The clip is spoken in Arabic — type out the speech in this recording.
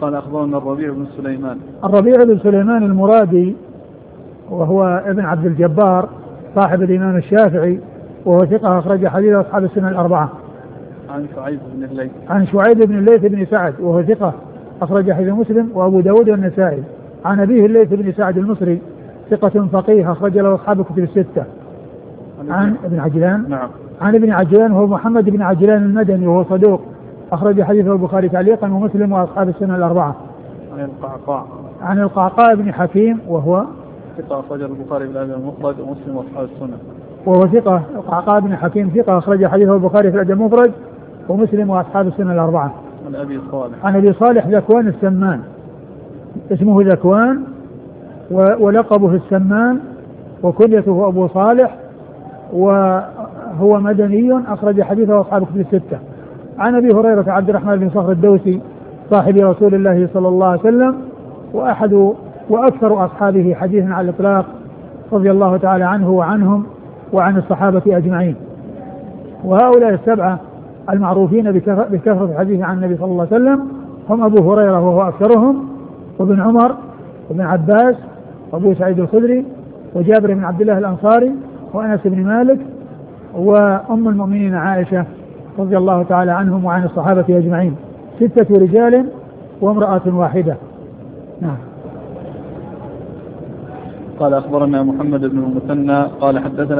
قال أخبرنا الربيع بن سليمان. الربيع بن سليمان المرادي وهو ابن عبد الجبار صاحب الإمام الشافعي وهو ثقة أخرج حديث أصحاب السنة الأربعة. عن شعيب بن الليث. عن شعيب بن الليث بن سعد وهو ثقة أخرج حديث مسلم وأبو داود والنسائي. عن أبيه الليث بن سعد المصري ثقة فقيه أخرج له أصحاب الكتب الستة. عن ابن عجلان. نعم. عن ابن عجلان وهو محمد بن عجلان المدني وهو صدوق أخرج حديثه البخاري تعليقا ومسلم وأصحاب السنة الأربعة. عن القعقاع. عن القعقاع بن حكيم وهو ثقة أخرج البخاري في الأدب المفرد ومسلم وأصحاب السنة. وهو ثقة. القعقاع بن حكيم ثقة أخرج حديثه البخاري في الأدب المفرد ومسلم وأصحاب السنة الأربعة. عن أبي صالح. عن أبي صالح ذكوان السمان اسمه ذكوان ولقبه السمان وكنيته أبو صالح وهو مدني أخرج حديثه أصحاب الكتب الستة. عن أبي هريرة عبد الرحمن بن صخر الدوسي صاحب رسول الله صلى الله عليه وسلم وأحد وأكثر أصحابه حديثا على الإطلاق رضي الله تعالى عنه وعنهم وعن الصحابة أجمعين. وهؤلاء السبعة المعروفين بكثرة الحديث عن النبي صلى الله عليه وسلم هم أبو هريرة وهو أكثرهم وابن عمر وابن عباس وأبو سعيد الخدري وجابر بن عبد الله الأنصاري وأنس بن مالك وأم المؤمنين عائشة رضي الله تعالى عنهم وعن الصحابة أجمعين. 6 رجال وامرأة واحدة. نعم. قال أخبرنا محمد بن المثنى قال حدثنا